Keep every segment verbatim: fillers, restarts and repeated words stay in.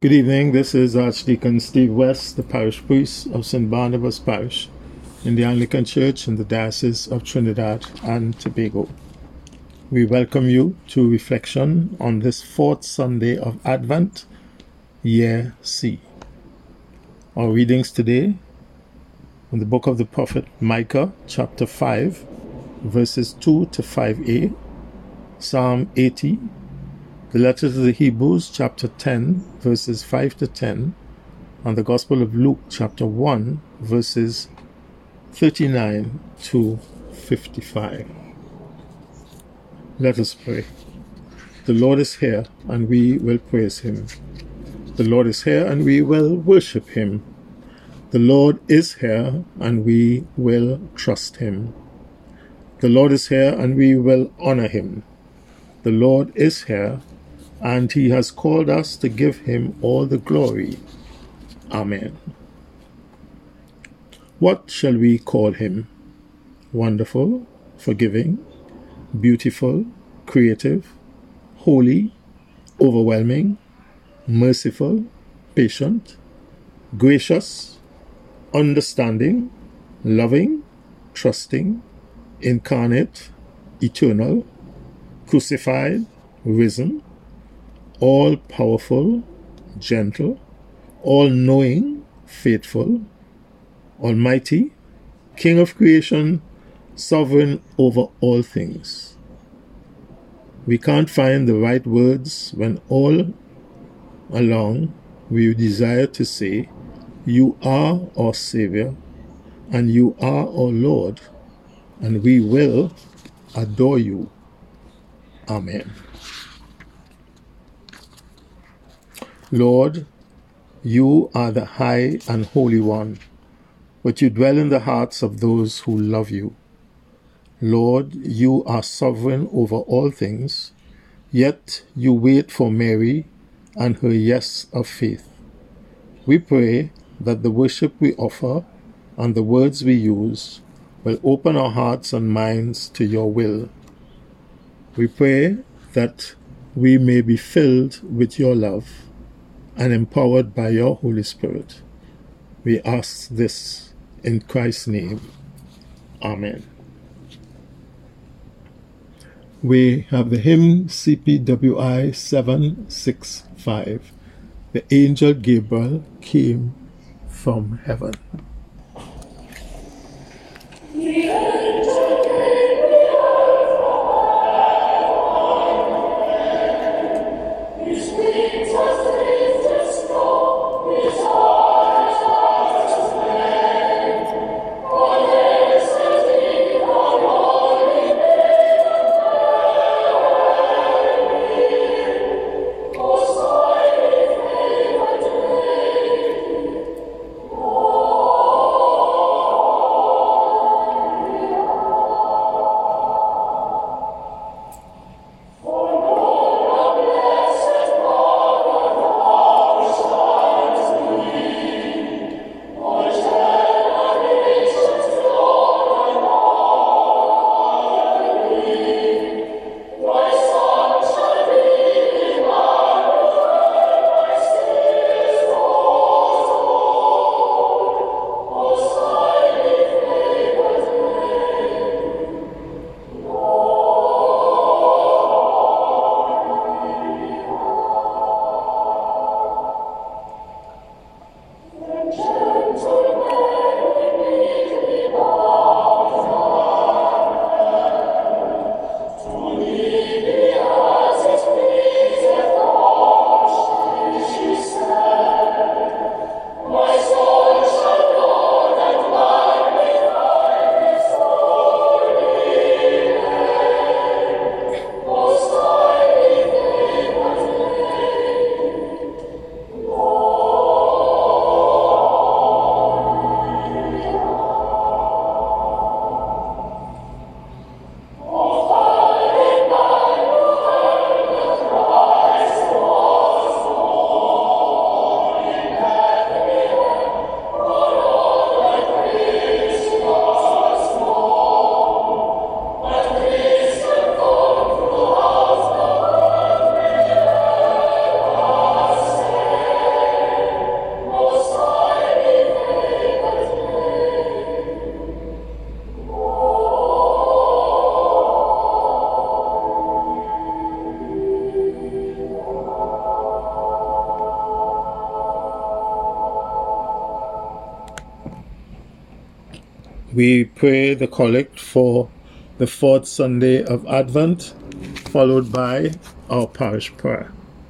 Good evening. This is Archdeacon Steve West, the parish priest of Saint Barnabas Parish in the Anglican Church in the Diocese of Trinidad and Tobago. We welcome you to reflection on this fourth Sunday of Advent, Year C. Our readings today from the book of the prophet Micah, chapter five, verses two to five a, Psalm eighty, the letter to the Hebrews, chapter ten, verses five to ten, and the Gospel of Luke, chapter one, verses thirty-nine to fifty-five. Let us pray. The Lord is here, and we will praise him. The Lord is here, and we will worship him. The Lord is here, and we will trust him. The Lord is here, and we will honor him. The Lord is here, and he has called us to give him all the glory. Amen. What shall we call him? Wonderful, forgiving, beautiful, creative, holy, overwhelming, merciful, patient, gracious, understanding, loving, trusting, incarnate, eternal, crucified, risen, all-powerful, gentle, all-knowing, faithful, almighty, King of creation, sovereign over all things. We can't find the right words when all along we desire to say, you are our Savior, and you are our Lord, and we will adore you. Amen. Lord, you are the high and holy one, but you dwell in the hearts of those who love you. Lord, you are sovereign over all things, yet you wait for Mary and her yes of faith. We pray that the worship we offer and the words we use will open our hearts and minds to your will. We pray that we may be filled with your love and empowered by your Holy Spirit. We ask this in Christ's name. Amen. We have the hymn C P W I seven sixty-five. The angel Gabriel came from heaven. Oh We pray the collect for the fourth Sunday of Advent, followed by our parish prayer.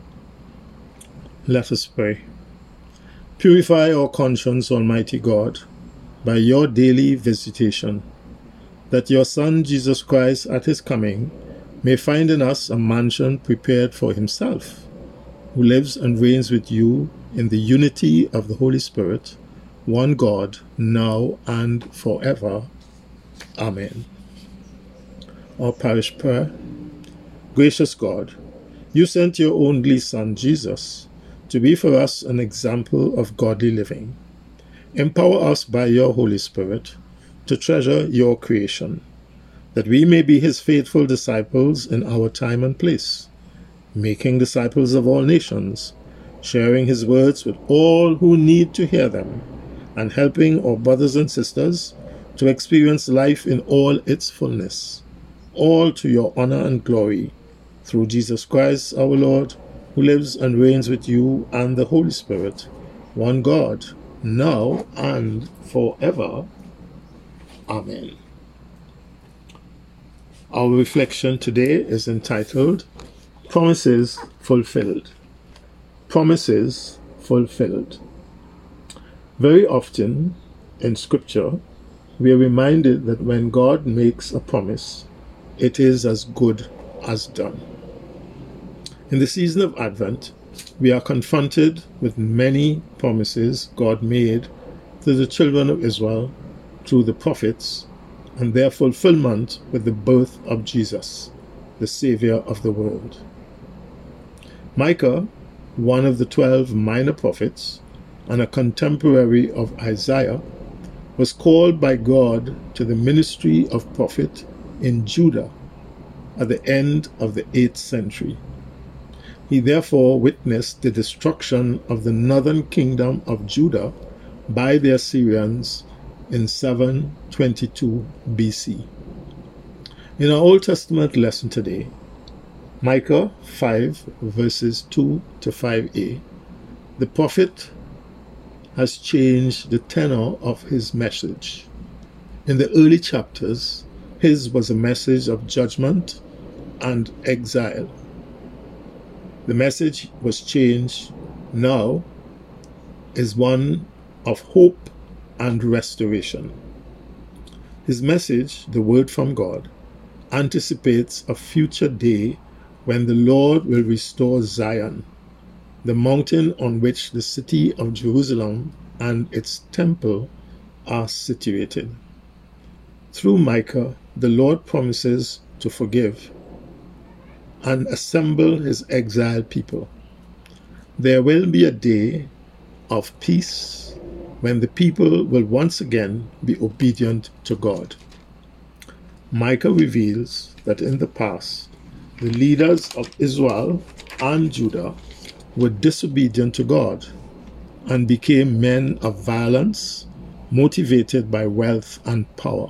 Let us pray. Purify our conscience, Almighty God, by your daily visitation, that your Son, Jesus Christ, at his coming, may find in us a mansion prepared for himself, who lives and reigns with you in the unity of the Holy Spirit, one God, now and forever. Amen. Our parish prayer. Gracious God, you sent your only Son, Jesus, to be for us an example of godly living. Empower us by your Holy Spirit to treasure your creation, that we may be his faithful disciples in our time and place, making disciples of all nations, sharing his words with all who need to hear them, and helping our brothers and sisters to experience life in all its fullness, all to your honor and glory, through Jesus Christ our Lord, who lives and reigns with you and the Holy Spirit, one God, now and forever. Amen. Our reflection today is entitled, Promises Fulfilled. Promises Fulfilled. Very often in Scripture, we are reminded that when God makes a promise, it is as good as done. In the season of Advent, we are confronted with many promises God made to the children of Israel through the prophets, and their fulfillment with the birth of Jesus, the Savior of the world. Micah, one of the twelve minor prophets and a contemporary of Isaiah, was called by God to the ministry of prophet in Judah at the end of the eighth century. He therefore witnessed the destruction of the northern kingdom of Judah by the Assyrians in seven twenty-two B C. In our Old Testament lesson today, Micah five verses two to five a, the prophet has changed the tenor of his message. In the early chapters, his was a message of judgment and exile. The message was changed now is one of hope and restoration. His message, the word from God, anticipates a future day when the Lord will restore Zion, the mountain on which the city of Jerusalem and its temple are situated. Through Micah, the Lord promises to forgive and assemble his exiled people. There will be a day of peace when the people will once again be obedient to God. Micah reveals that in the past, the leaders of Israel and Judah were disobedient to God and became men of violence, motivated by wealth and power.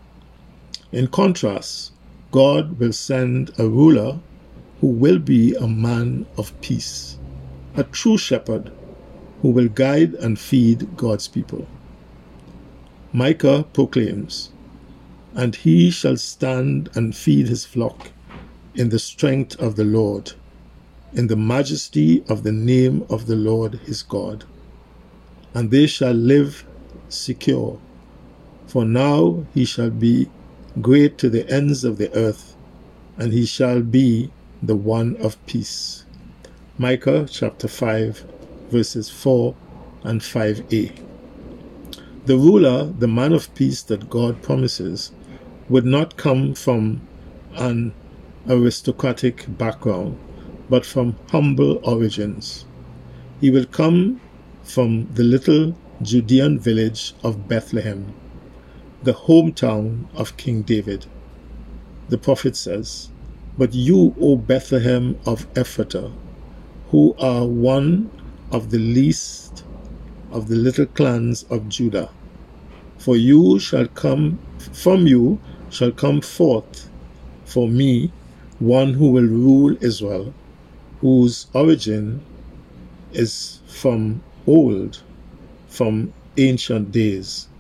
In contrast, God will send a ruler who will be a man of peace, a true shepherd who will guide and feed God's people. Micah proclaims, "And he shall stand and feed his flock in the strength of the Lord, in the majesty of the name of the Lord his God. And they shall live secure, for now he shall be great to the ends of the earth, and he shall be the one of peace." Micah chapter five, verses four and five a. The ruler, the man of peace that God promises, would not come from an aristocratic background, but from humble origins. He will come from the little Judean village of Bethlehem, the hometown of King David. The prophet says, "But you, O Bethlehem of Ephrathah, who are one of the least of the little clans of Judah, for you shall come, from you shall come forth for me one who will rule Israel, whose origin is from old, from ancient days.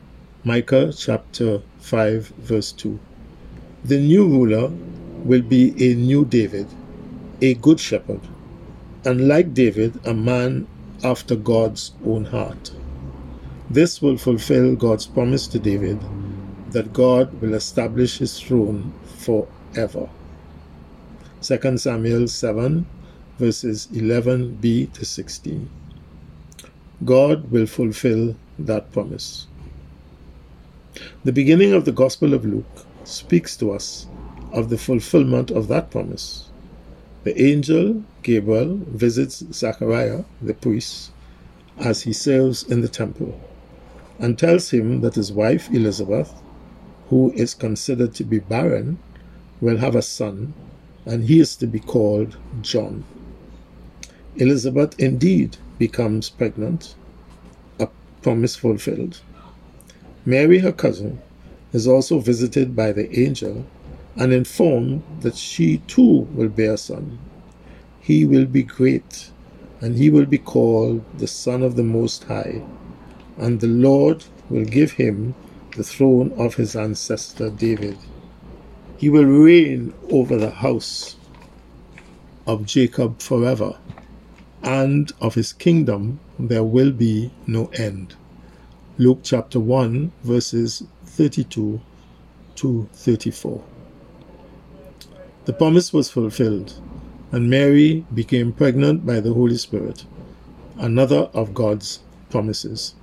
Micah chapter five verse two. The new ruler will be a new David, a good shepherd, and like David, a man after God's own heart. This will fulfill God's promise to David that God will establish his throne forever. Second Samuel seven verses eleven b to sixteen. God will fulfill that promise. The beginning of the Gospel of Luke speaks to us of the fulfillment of that promise. The angel Gabriel visits Zachariah, the priest, as he serves in the temple, and tells him that his wife Elizabeth, who is considered to be barren, will have a son, and he is to be called John. Elizabeth indeed becomes pregnant, a promise fulfilled. Mary, her cousin, is also visited by the angel and informed that she too will bear a son. He will be great, and he will be called the Son of the Most High, and the Lord will give him the throne of his ancestor David. He will reign over the house of Jacob forever, and of his kingdom there will be no end. Luke chapter one verses thirty-two to thirty-four. The promise was fulfilled, and Mary became pregnant by the Holy Spirit, another of God's promises.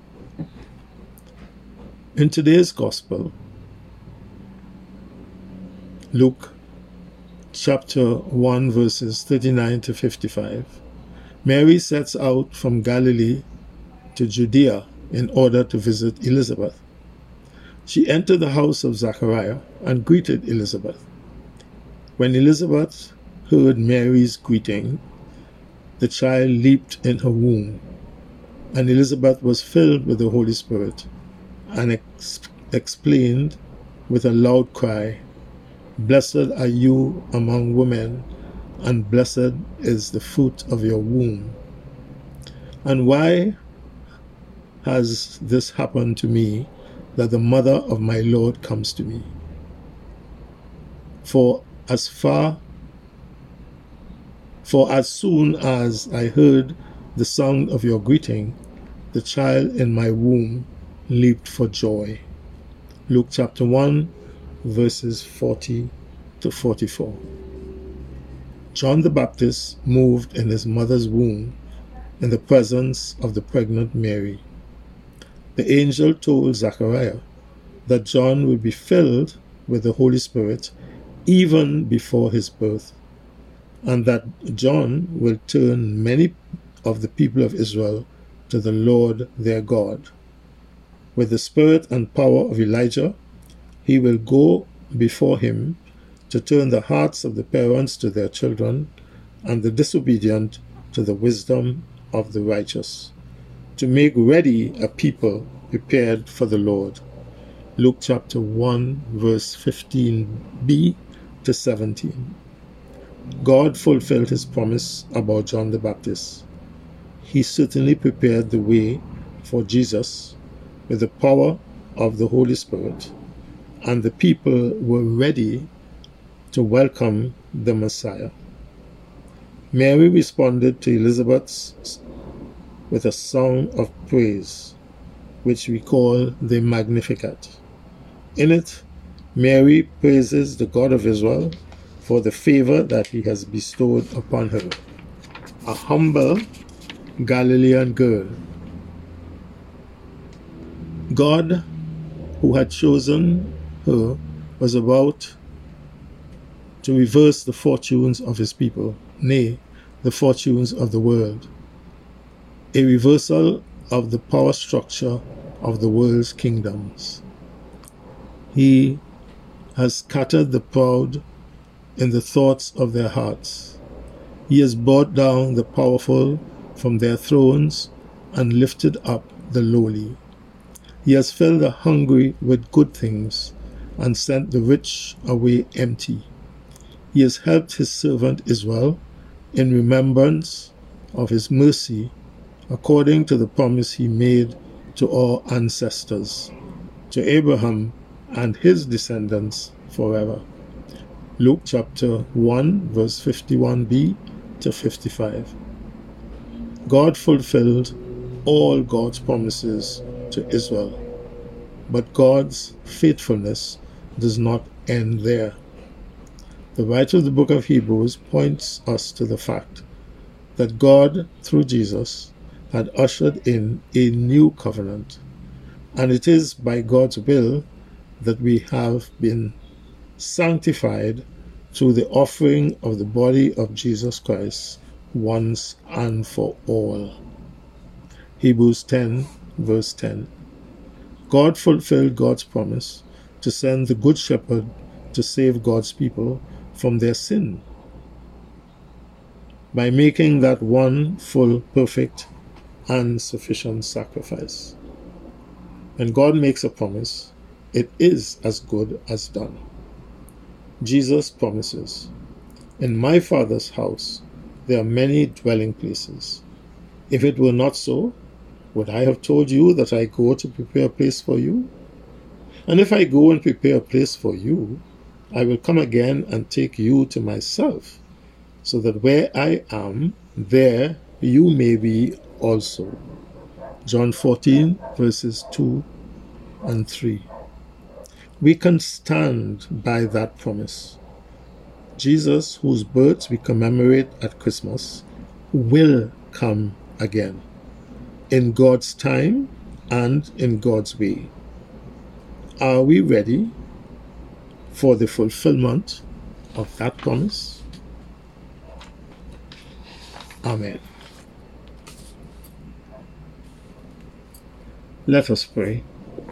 In today's Gospel, Luke chapter one verses thirty-nine to fifty-five, Mary sets out from Galilee to Judea in order to visit Elizabeth. She entered the house of Zachariah and greeted Elizabeth. When Elizabeth heard Mary's greeting, the child leaped in her womb, and Elizabeth was filled with the Holy Spirit and ex- explained with a loud cry, "Blessed are you among women, and blessed is the fruit of your womb. And why has this happened to me, that the mother of my Lord comes to me? For as far for as soon as I heard the sound of your greeting, the child in my womb leaped for joy." Luke chapter one verses forty to forty-four. John the Baptist moved in his mother's womb in the presence of the pregnant Mary. The angel told Zachariah that John would be filled with the Holy Spirit even before his birth, and that John will turn many of the people of Israel to the Lord their God. With the spirit and power of Elijah, he will go before him to turn the hearts of the parents to their children, and the disobedient to the wisdom of the righteous, to make ready a people prepared for the Lord. Luke chapter one verse fifteen b to seventeen. God fulfilled his promise about John the Baptist. He certainly prepared the way for Jesus with the power of the Holy Spirit, and the people were ready to welcome the Messiah. Mary responded to Elizabeth's with a song of praise, which we call the Magnificat. In it, Mary praises the God of Israel for the favor that he has bestowed upon her, a humble Galilean girl. God, who had chosen her, was about to reverse the fortunes of his people, nay, the fortunes of the world, a reversal of the power structure of the world's kingdoms. He has scattered the proud in the thoughts of their hearts. He has brought down the powerful from their thrones and lifted up the lowly. He has filled the hungry with good things and sent the rich away empty. He has helped his servant Israel in remembrance of his mercy, according to the promise he made to our ancestors, to Abraham and his descendants forever. Luke chapter one, verse fifty-one b to fifty-five. God fulfilled all God's promises to Israel, but God's faithfulness does not end there. The writer of the book of Hebrews points us to the fact that God, through Jesus, had ushered in a new covenant, and it is by God's will that we have been sanctified through the offering of the body of Jesus Christ once and for all. Hebrews ten, verse ten. God fulfilled God's promise to send the Good Shepherd to save God's people from their sin by making that one full, perfect, and sufficient sacrifice. When God makes a promise, it is as good as done. Jesus promises, "In my Father's house there are many dwelling places. If it were not so, would I have told you that I go to prepare a place for you? And if I go and prepare a place for you, I will come again and take you to myself, so that where I am, there you may be also." John fourteen, verses two and three. We can stand by that promise. Jesus, whose birth we commemorate at Christmas, will come again, in God's time and in God's way. Are we ready for the fulfillment of that promise? Amen. Let us pray.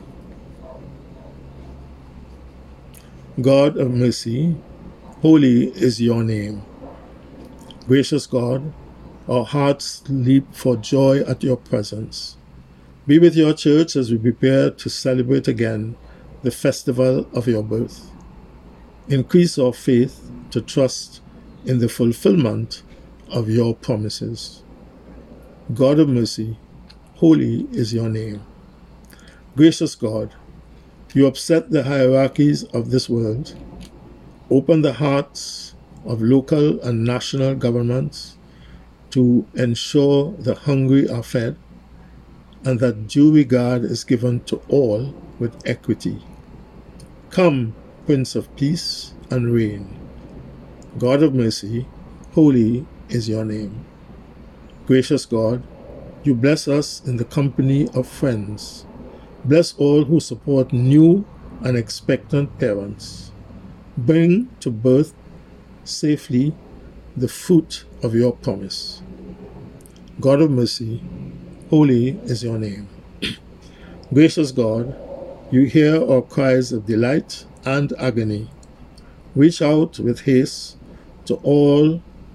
God of mercy, holy is your name. Gracious God, our hearts leap for joy at your presence. Be with your church as we prepare to celebrate again the festival of your birth. Increase our faith to trust in the fulfillment of your promises. God of mercy, holy is your name. Gracious God, you upset the hierarchies of this world, open the hearts of local and national governments to ensure the hungry are fed, and that due regard is given to all with equity. Come, Prince of Peace, and reign. God of mercy, holy is your name. Gracious God, you bless us in the company of friends. Bless all who support new and expectant parents. Bring to birth safely the fruit of your promise. God of mercy, holy is your name. Gracious God, you hear our cries of delight and agony. Reach out with haste to all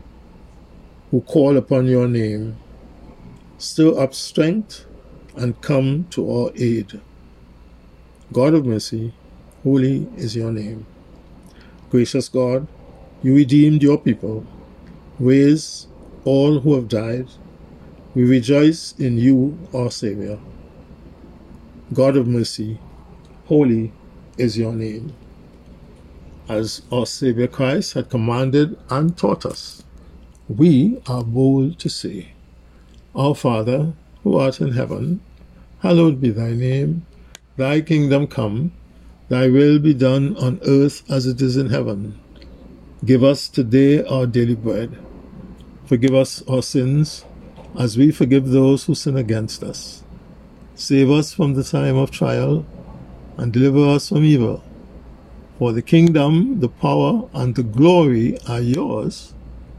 who call upon your name. Stir up strength and come to our aid. God of mercy, holy is your name. Gracious God, you redeemed your people. Raise all who have died. We rejoice in you, our Savior. God of mercy, holy is your name. As our Savior Christ had commanded and taught us, we are bold to say, Our Father, who art in heaven, hallowed be thy name. Thy kingdom come, thy will be done on earth as it is in heaven. Give us today our daily bread. Forgive us our sins, as we forgive those who sin against us. Save us from the time of trial, and deliver us from evil. For the kingdom, the power, and the glory are yours,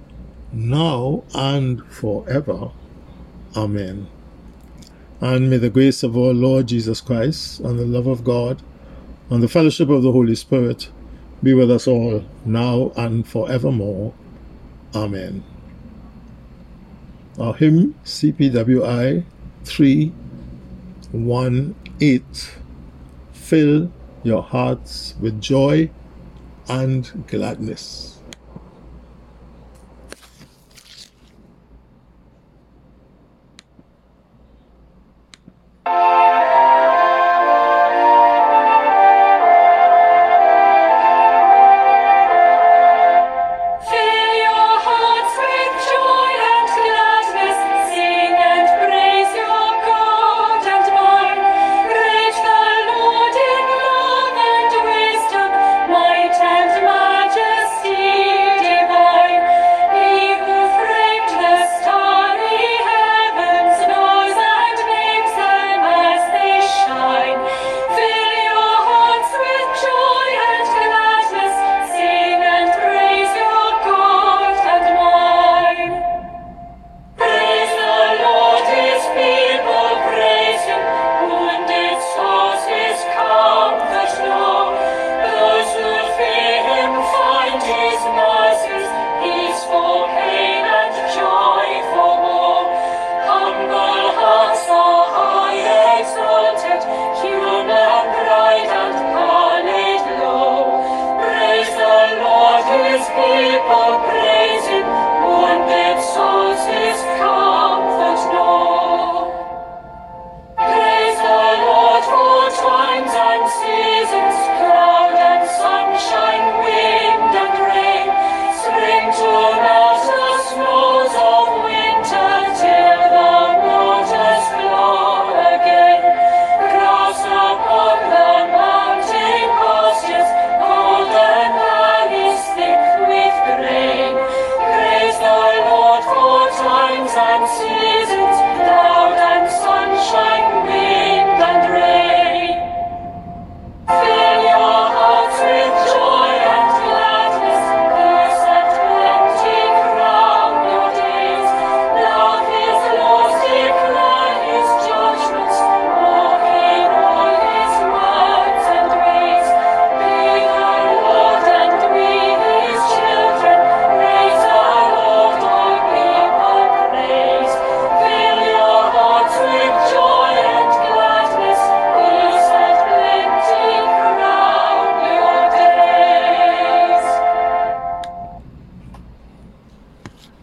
now and forever. Amen. And may the grace of our Lord Jesus Christ, and the love of God, and the fellowship of the Holy Spirit be with us all, now and forevermore. Amen. Our hymn, C P W I three one eight, Fill your hearts with joy and gladness.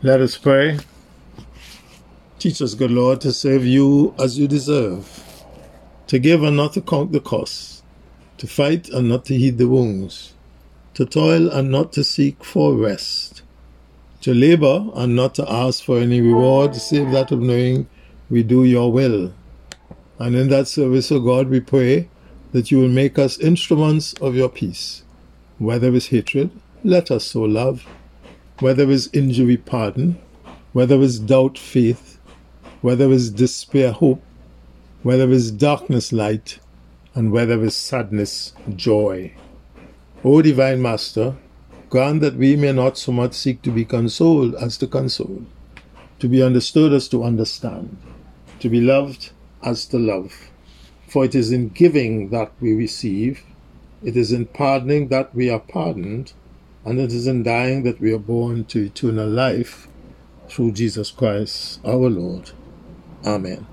Let us pray. Teach us, good Lord, to serve you as you deserve, to give and not to count the cost, to fight and not to heed the wounds, to toil and not to seek for rest, to labor and not to ask for any reward, save that of knowing we do your will. And in that service, O God, we pray that you will make us instruments of your peace. Whether it's hatred, let us so love. Whether it's injury, pardon. Whether it's doubt, faith. Whether it's despair, hope. Whether it's darkness, light. And whether it's sadness, joy. O Divine Master, grant that we may not so much seek to be consoled as to console, to be understood as to understand, to be loved as to love. For it is in giving that we receive, it is in pardoning that we are pardoned, and it is in dying that we are born to eternal life through Jesus Christ our Lord. Amen.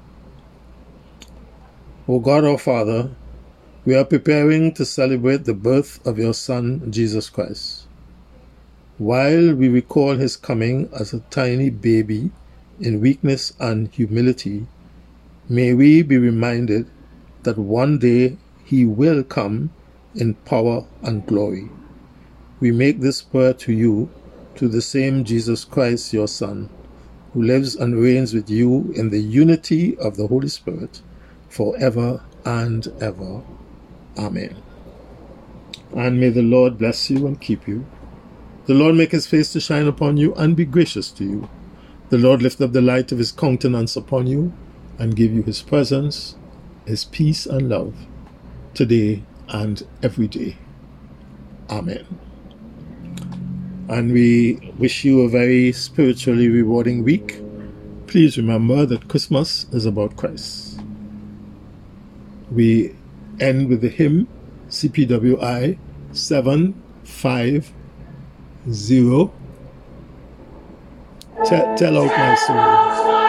O God our Father, we are preparing to celebrate the birth of your Son, Jesus Christ. While we recall his coming as a tiny baby in weakness and humility, may we be reminded that one day he will come in power and glory. We make this prayer to you, to the same Jesus Christ, your Son, who lives and reigns with you in the unity of the Holy Spirit, forever and ever. Amen. And may the Lord bless you and keep you. The Lord make his face to shine upon you and be gracious to you. The Lord lift up the light of his countenance upon you and give you his presence, his peace and love, today and every day. Amen. And we wish you a very spiritually rewarding week. Please remember that Christmas is about Christ. We end with the hymn C P W I seven five zero. Tell out my soul.